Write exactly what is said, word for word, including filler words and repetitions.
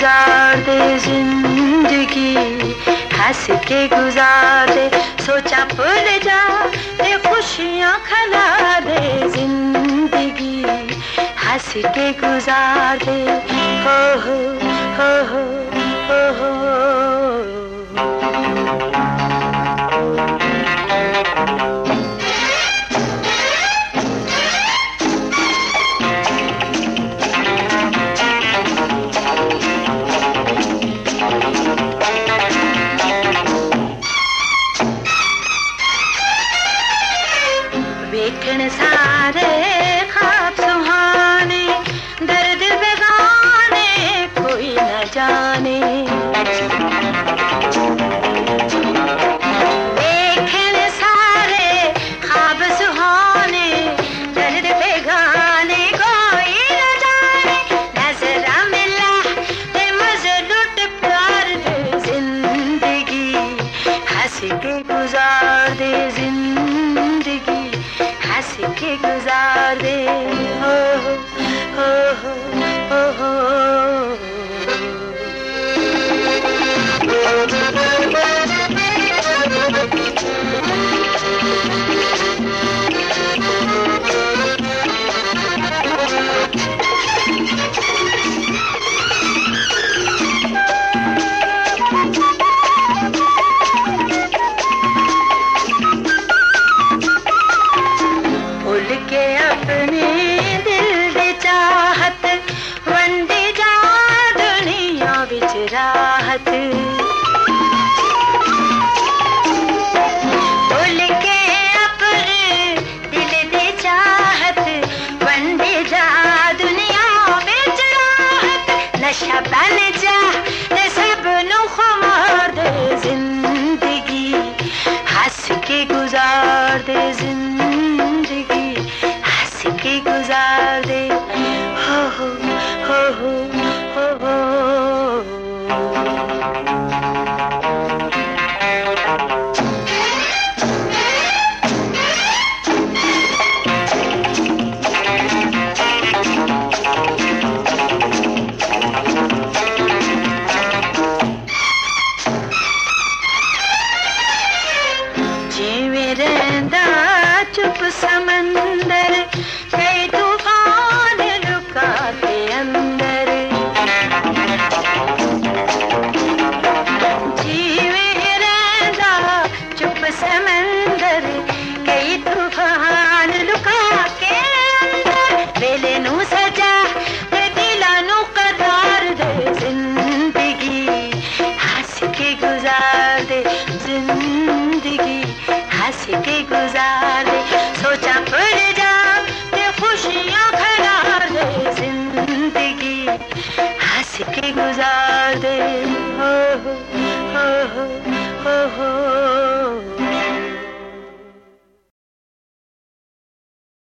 गुजार दे जिंदगी, हंस के गुजार दे, सोचा भूल जा ते खुशियां खिला दे जिंदगी, हंस के गुजार दे। हो हो हो हो हो हो देखण सारे ख्वाब सुहाने, दर्द बेगाने कोई न जाने, देखण सारे ख्वाब सुहाने, दर्द बेगाने कोई न जाने, नजरा मिला ते मज़े लुट प्यार दे जिंदगी, हंस के गुजार दे जिंदगी, हंस के गुजार दे। हो हो हो हो हो के अपने दिल दी चाहत, वंडी जा दुनिया विच राहत, भुल के अपने दिल दी चाहत, वंडी जा दुनिया विच राहत, नशा बन जा ते सब नू खुमार दे जिंदगी, हंस के गुजार दे जिंदगी, के गुजार दे। हो हो हो हो हो हो जिवें रहिंदा चुप समंदर, कई तूफान लुका के अंदर, जिवें रहिंदा चुप समंदर, कई तूफान लुका के अंदर, वेले नू सजा ते दिला नू करार दे जिंदगी, हंस के गुजार दे जिंदगी, हंस के गुजार दे, सोचा भूल जा ते खुशियां खिला दे जिंदगी, हंस के गुजार दे। हो